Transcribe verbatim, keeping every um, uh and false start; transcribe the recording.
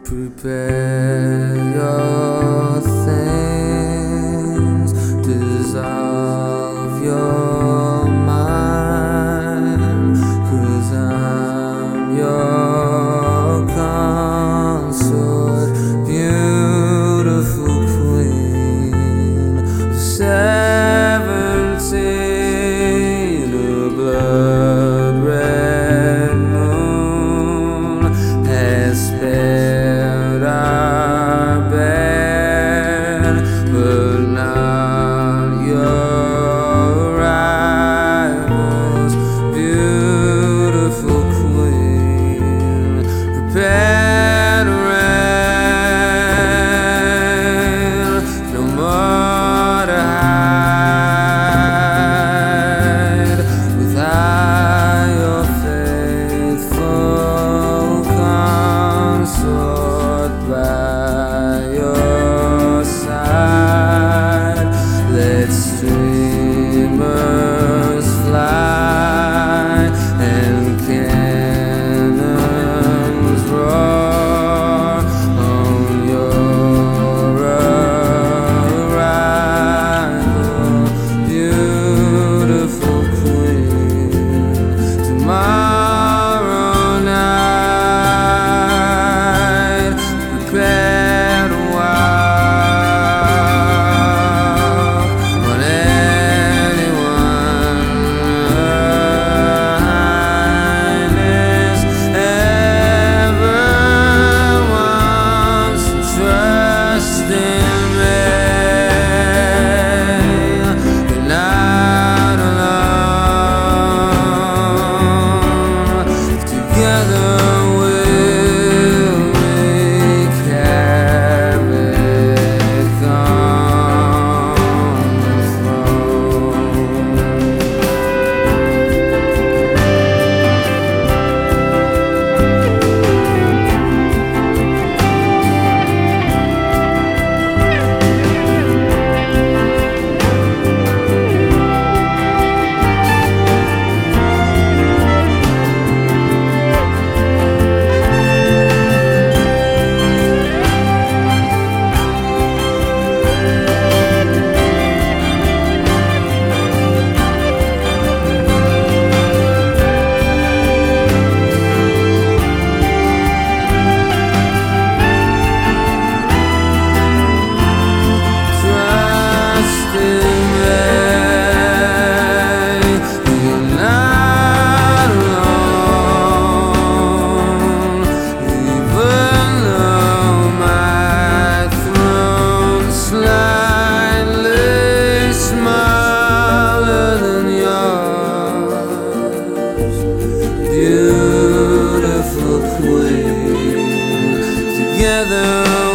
Prepare your things, dissolve your mind, 'cause I'm your consort, beautiful queen of seventeen, a blood red moon has spared our bed, but not your rivals, beautiful queen. Prepare to reign, no more to hide, without your faithful consort by your side. Let streamers fly and cannons roar on your arrival, beautiful queen. Tomorrow night, prepare to walk on anyone ever wants to trust in me. You're not alone. Together we'll wreak havoc on the throne. Trust in me. You're not alone. Even though my throne slightly smaller than yours, beautiful queen. Together